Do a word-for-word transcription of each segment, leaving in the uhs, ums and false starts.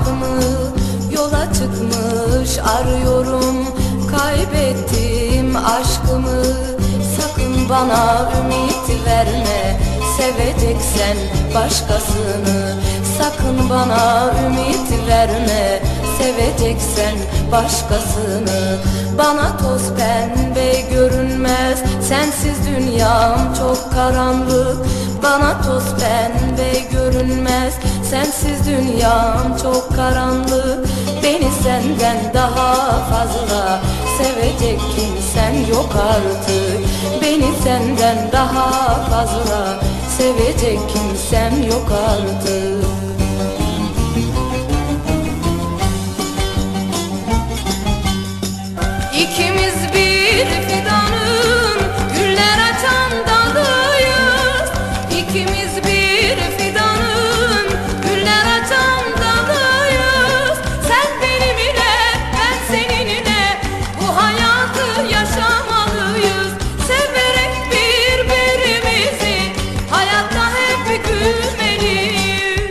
aşkımı, yola çıkmış arıyorum. Kaybettim aşkımı, sakın bana ümit verme. Seveceksen başkasını, sakın bana ümit verme. Seveceksen başkasını. Bana toz pembe görünmez, sensiz dünyam çok karanlık. Bana toz pembe görünmez, sensiz dünyam çok karanlık. Beni senden daha fazla sevecek kimsen yok artık. Beni senden daha fazla sevecek kimsem yok artık. İkimiz bir fidanın güller açan dalıyız. İkimiz bir fidanın güller açan dalıyız. Sen benimle, ben seninle bu hayatı yaşamalıyız. Severek birbirimizi hayatta hep gülmeliyiz.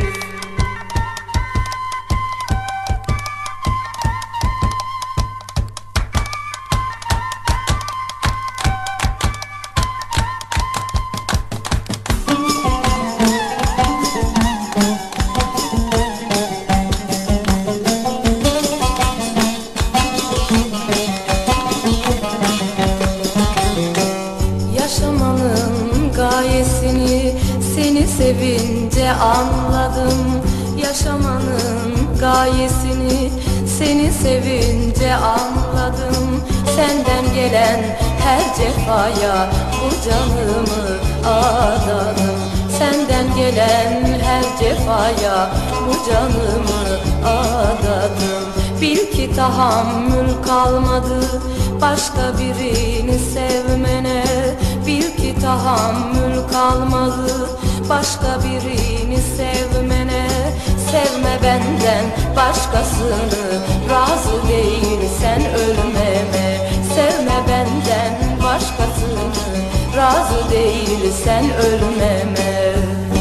Yaşamanın gayesini seni sevince anladım. Yaşamanın gayesini seni sevince anladım. Senden gelen her cefaya bu canımı adadım. Senden gelen her cefaya bu canımı adadım. Bil ki tahammül kalmadı başka birini sevmene. Bil ki tahammül kalmadı başka birini sevmene. Sevme benden başkasını, razı değilsen ölmeme. Sevme benden başkasını, razı değilsen ölmeme.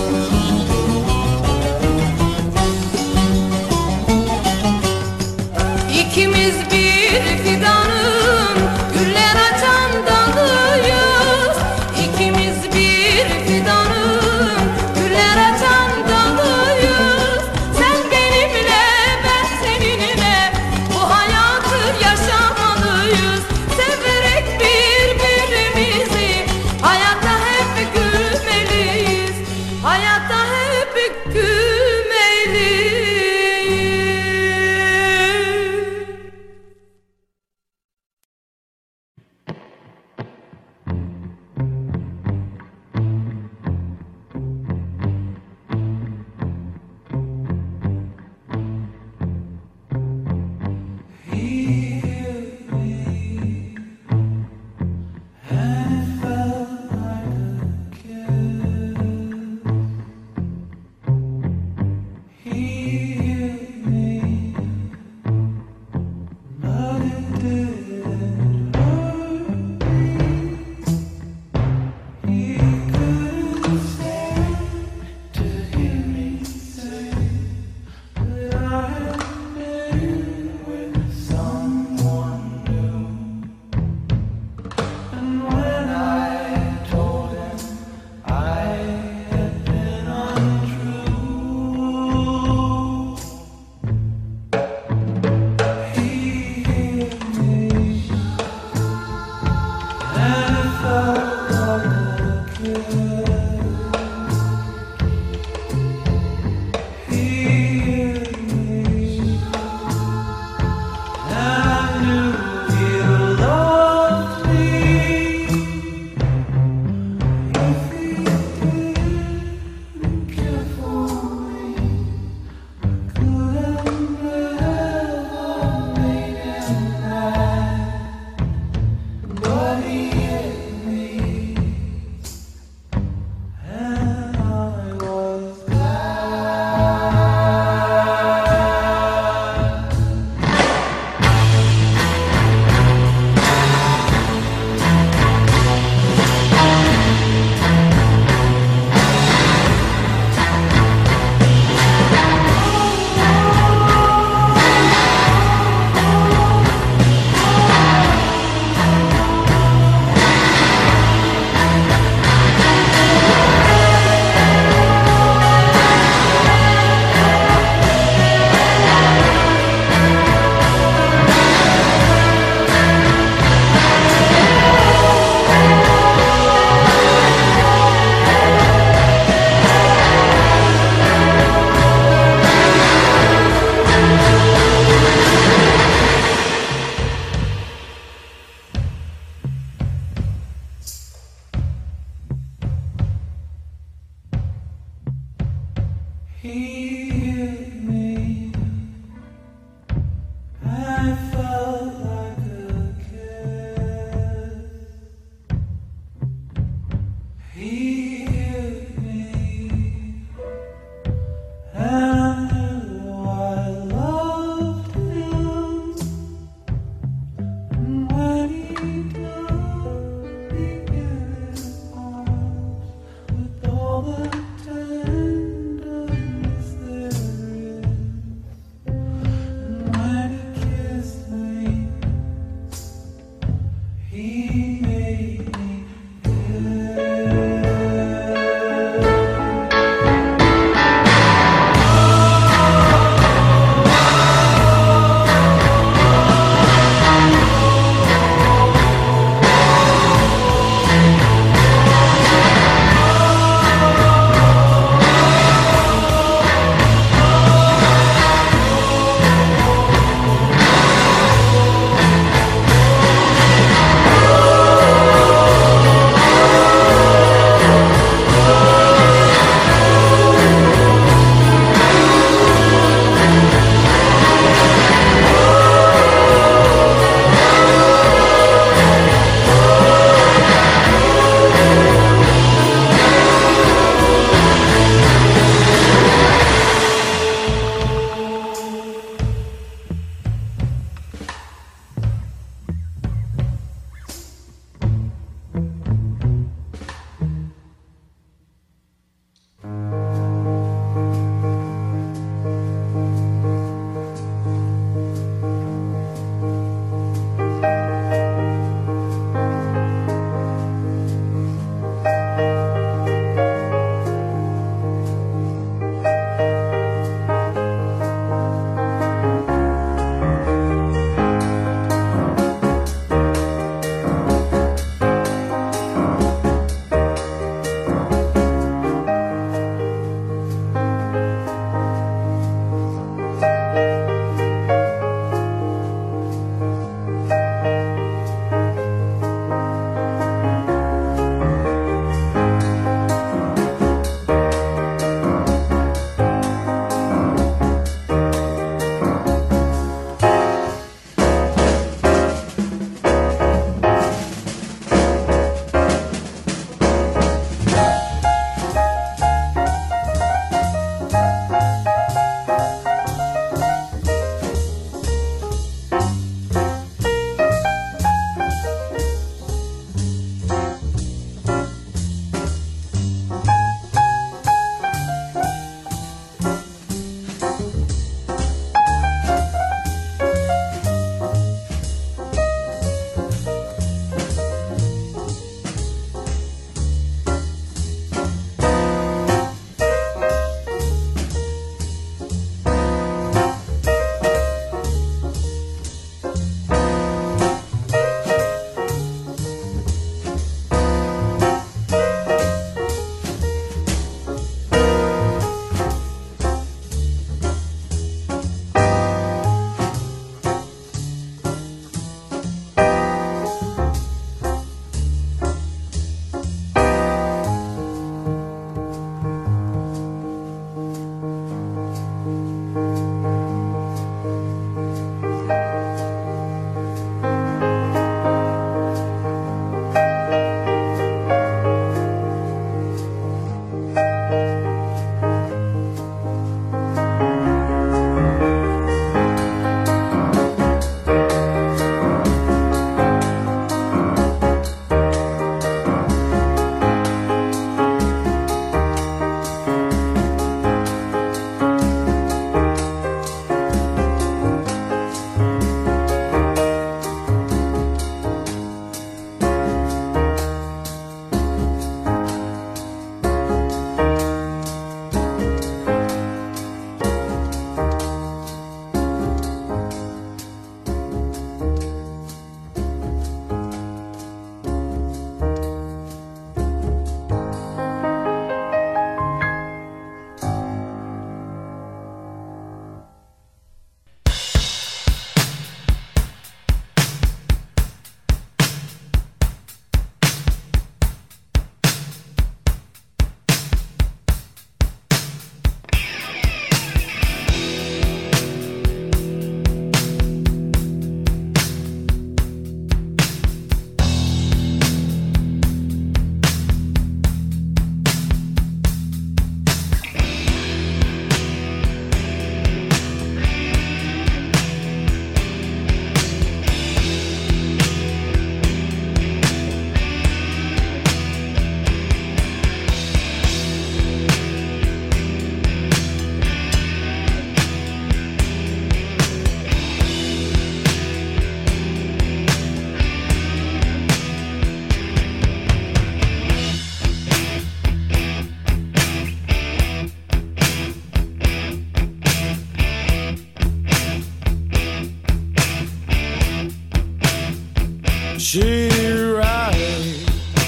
İkimiz bir fidanın güller açan dalıyız. İkimiz bir fidanın güller açan dalıyız. Sen benimle, ben seninle bu hayatı yaşamalıyız. Severek birbirimizi hayatta hep gülmeliyiz. She rides,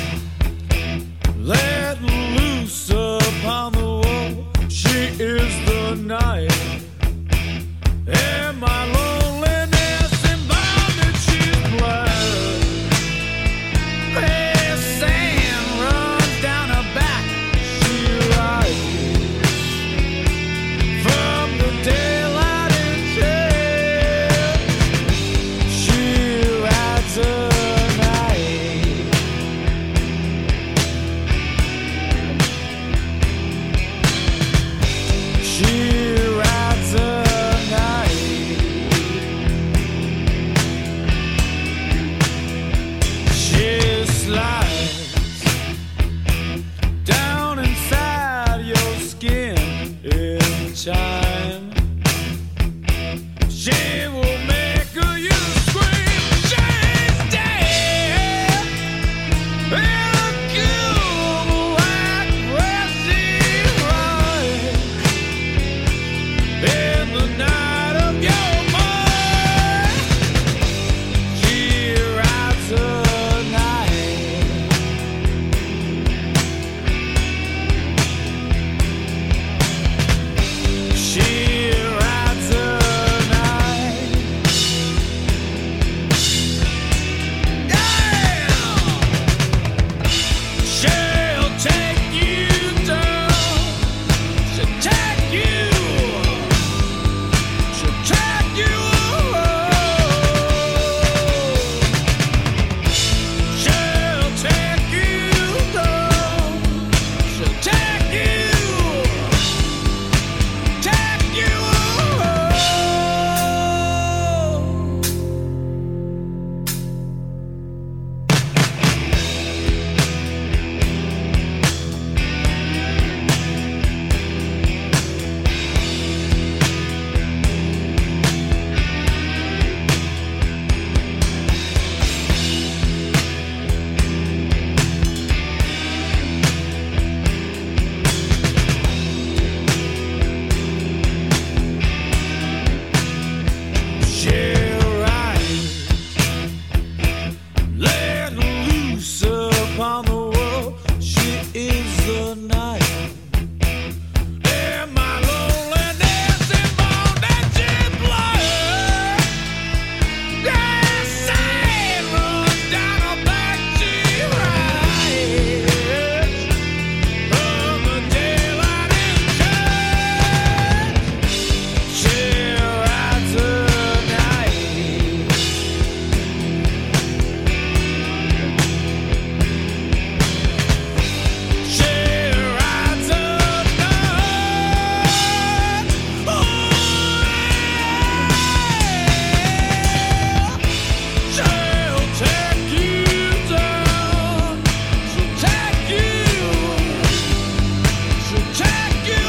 let loose upon the wall. She is the night, and my loneliness and bondage she's blessed. Hey, sand runs down her back. She rises from the daylight and shade. She rides a night. She rides a night. She slides down inside your skin in time. She will make you scream. She's dead in a cool black grassy ride in the night of your mind. She rides a night. She rides a night. Yeah! She'll take you down. She'll take you. She'll take you. She'll take you down. She'll take you. Take you. She'll rise, let loose upon the world. She is the night, and my loneliness and bondage is blood. Yeah, sand runs down her back. She rides from the daylight and shade. She rides a night. She rides a night. Oh, she'll take you down. She'll take you. She'll take you.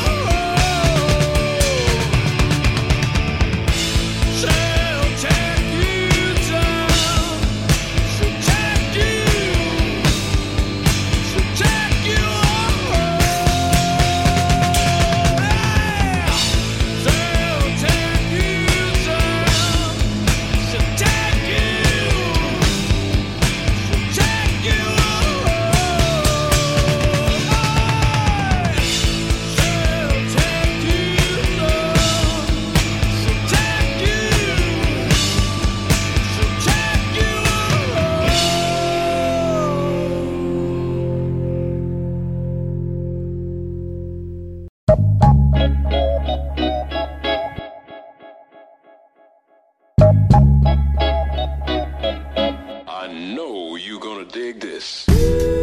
She'll take you down. She'll take you. She'll take you. Yeah. She'll take you down. She'll take you. She'll take you. She'll take you down. She'll take you. She'll take you. I know you're gonna dig this.